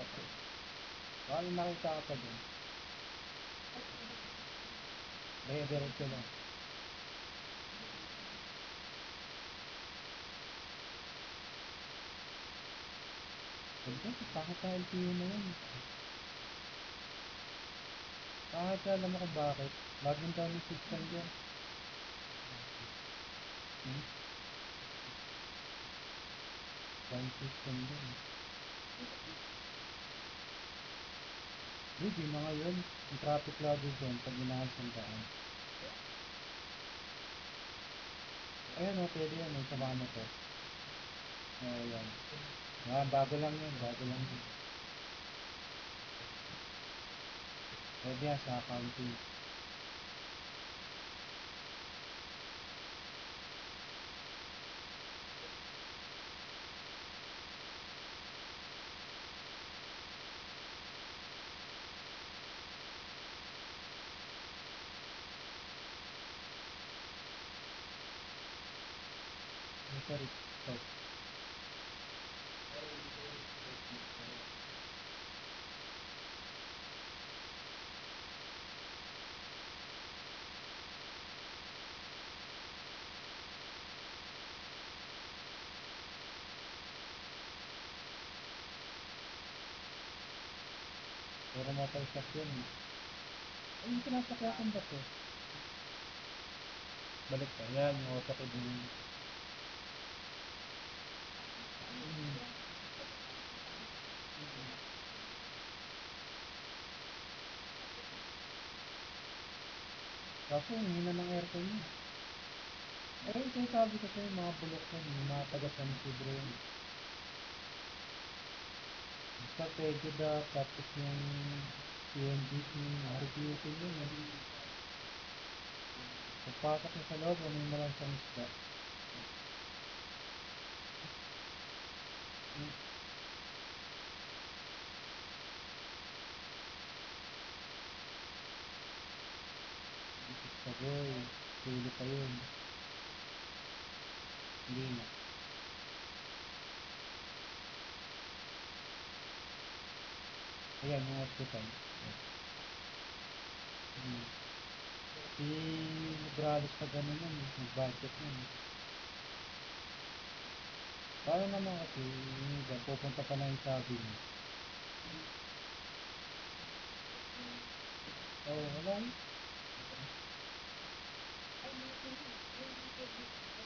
Baka nakita ka pa dun. Diretso lang. Pwede, bakit sa LTO na yun? Bakit alam mo kung bakit? Laging down yung system dyan. Down system dyan. Hindi na ngayon. Yung traffic lagi dyan pag inaayos ang daan. Ayan o, pwede yan. Sa mga motor. Oo, yan. Bago lang yun. Bago lang yun. Pwede yan sa accounting. Sorry. Stop. Pero motorshop yun. Ay, yung pinasakyakan ba to? Balik ka. Yan, yung auto ko din. Kaso, yung hina ng aircon niya. Eh, yung sabi ko sa'yo, mga bulok yan. Yung mga taga-San Isidro yun. Basta pwede ba, tapos yung PNGC, RPUtin yun. Pagpasok mo sa loob, ano yung malang sa isda. Sagoy, tulo pa yun. Hindi na. Ayan, yung hospital. Si Morales pa gano'n yun, nag-budget yun. Paano naman kasi, yung iba, pupunta pa na yung sabi niya. Oo, wala yun.